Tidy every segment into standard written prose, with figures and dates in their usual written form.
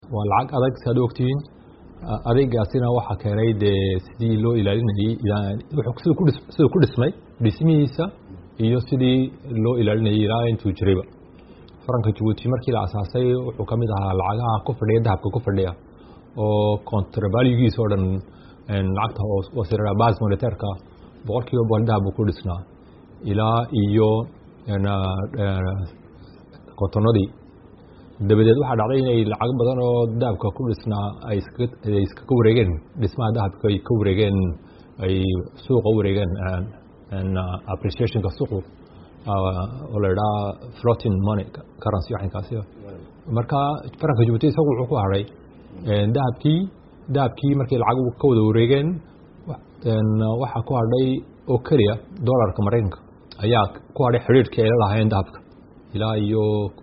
والعق أدق سادوكتين أدق أصينا واحد كريد سدي لو إلى لين وحكسل كل اسمه باسميسا يصدي لو إلى لين يراين تجربة فرنك جبوتي مركي الأساسي وحكمتها العقها كفر يدها كفر ليها وكونتربالي يسودن العقها وسير باز مونتيركا بقولك يبغى بكل سنة إلى إيو أنا كونتونودي dabadeed waxa dhacday inay lacag badan oo dahabka ku dhisnaa ay iska ka wareegeen dhismaha dahabka ay ka wareegeen ay suuqa wareegeen appreciation ka suuqu oo la yiraahdo floating money currency waxaan kaasi marka faranka Djibouti isagu wuxuu ku haray dahabkii markii lacag ka wada wareegeen waxa ku hadhay oo kaliya dollarka Mareykanka ayaa ku hadhay xiriirka ay lahaayeen dahabka ilaa iyo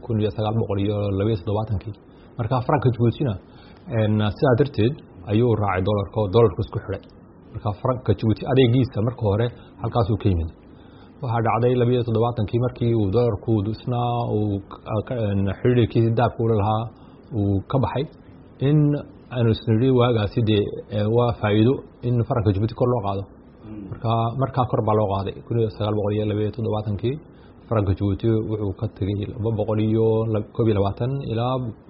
1927 marka faranka Djibouti sidaa darteed ayuu raacay dollarka isku xiray marka faranka Djibouti adeegiisa marka hore halkaas uu ka yimid waxa dhacday 27 markii uu dollarku dhisnaa uu xiriirkiisa dahabka u lahaa uu ka baxay in aanu isniri waagaasi waa faa'iido in faranka Djibouti kor loo qaado marka kor baa loo qaaday 1927 faranka Djibouti wuxuu ka tagay 221 ilaa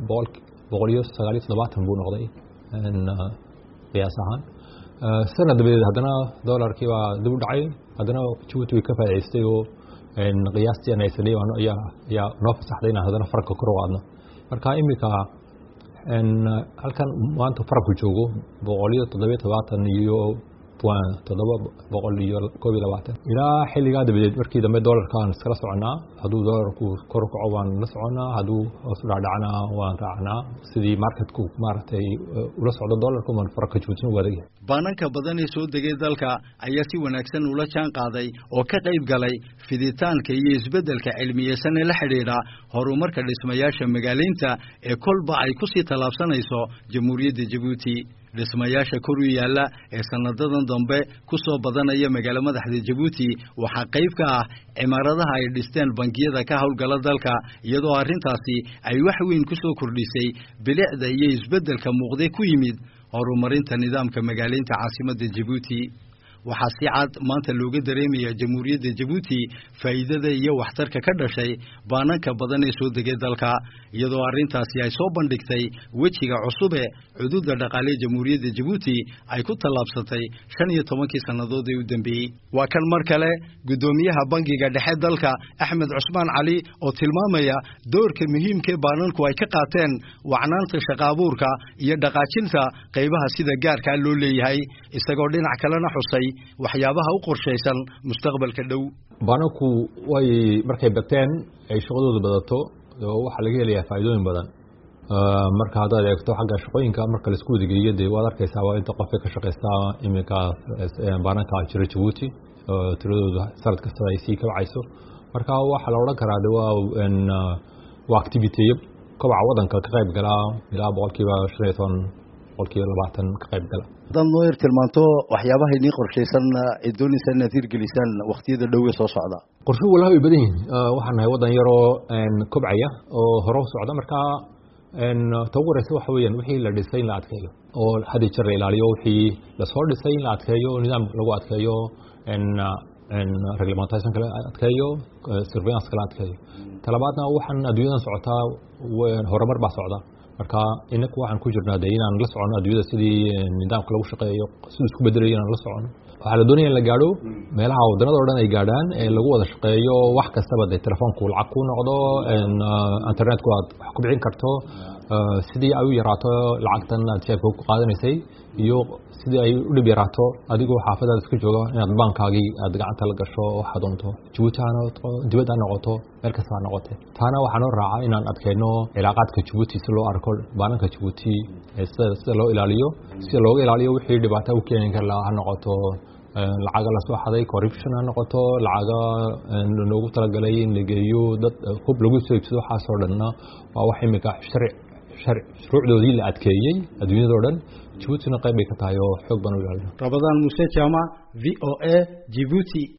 197 buu noqday qiyaas ahaan sanad badeed hadana dollarkii waa dib u dhacay hadana Djibouti way ka faa'iideystay oo qiyaastii ay sameeyeen ayaa noo fasaxday hadana faranka kor u qaadno marka imika halkan maanta faranku joogo 177 iyo ilaa xilliga dabadeed markii dambe dollarkan iskala soconaa haduu dollarku kor u kaco waan la soconaa haduu hoos u dhacana waan raacnaa sidii marketku maartay ula socdo dollarku man faranka Djibouti wadaga baananka badan ee soo degay dalka ayaa si wanaagsan ula jaan qaaday oo ka qayb galay fiditaanka iyo isbedelka cilmiyeysan ee la xiriira horumarka dhismayaasha magaaleynta ee kolba ay ku sii talaabsanayso Jamhuuriyadda Djibouti dhismayaasha kor u yaala ee sanadadan dambe ku soo badanaya magaalo madaxda Djibouti waxa qayb ka ah cimaaradaha ay dhisteen bangiyada ka howlgala dalka iyadoo arintaasi ay wax weyn ku soo kordhisay bilicda iyo isbedelka muuqday ku yimid horumarinta nidaamka magaaleynta caasimadda Djibouti waxa si cad maanta looga dareemaya Jamhuuriyadda Djibouti faa'iidada iyo waxtarka ka dhashay baananka badan ee soo degay dalka iyadoo arintaasi ay soo bandhigtay wajiga cusub ee xuduudda dhaqaale Jamhuuriyadda Djibouti ay ku talaabsatay 15 sanadood ee u dambeeyay waa kan mar kale gudoomiyaha bangiga dhexe dalka Axmed Cusmaan Cali oo tilmaamaya doorka muhiimka ee baananku ay ka qaateen wacnaanta shaqo abuurka iyo dhaqaajinta qaybaha sida gaarka loo leeyahay isagoo dhinac kalena xusay waxyaabaha u qorsheysan mustaqbalka dhow baananku way markay bateen ay shaqadooda badato waxa laga helayaa faa'iidooyin badan marka hada eegto xagga shaqooyinka marka la isku wadageeyo waad arkaysaa waa inta qof ka shaqeysta imika baananka jira Djibouti tiradooda sanad kasta ay sii kabcayso marka waxa la oran karaa waa activity kobaca wadanka ka qayb gala ilaa 20% ka qayb gala dan loo tilmaanto waxyaabaha inii qorsheysan ee doonaysa nadiir gelisan waqtiyada dhow ee soo socda qorshe walaha ay badan yihiin waxaan nahay wadan yar oo kobcaya oo hore u socda marka tawgeeraysa waxa weeyaan wixii la dhisay in la adkeeyo oo hadii jir ilaaliyo wixii la soo dhisay in la adkeeyo nidaam lagu adkeeyo reglementation kala adkeeyo surveillance kala adkeeyo talabaadna waxaan adduunyadan socotaa horumar baa socda marka inagu waxaan ku jirnaa inaan la socono adduunyada sidii nidaamka lagu shaqeeyo sidoo isku bedelayo inaan la socono waxa la doonayaa in la gaadho meelaha wadannada oo dhan ay gaadhaan ee lagu wada shaqeeyo wax kastaba telefoonku lacag ku noqdo internetku aad wax ku bixin karto sidii ay u yaraato lacagtan aad jeebka ku qaadanaysay iyo sidii ay u dhib yaraato adigoo xaafadaada iska jooga inaad baankaagii aad gacanta la gasho waxa doonto Djibouti ha noqoto dibadda ha noqoto meel kasta ha noqoto taana waxaan u raacaa inaan adkeyno cilaaqaadka Djibouti si loo arko baananka Djibouti sida loo ilaaliyo si looga ilaaliyo wixii dhibaato u keeni kara ha noqoto lacag la soo xaday corruption ha noqoto lacag loogu talagalay in la geeyo dad hub lagu soo iibsado waxa soo dhanna waa wax imika shuruucdoodii la adkeeyay adduunyada oo dhan Djibouti qayb ay ka tahay oo xoog badan u ilaalin Ramadan Musa Jama VOA Djibouti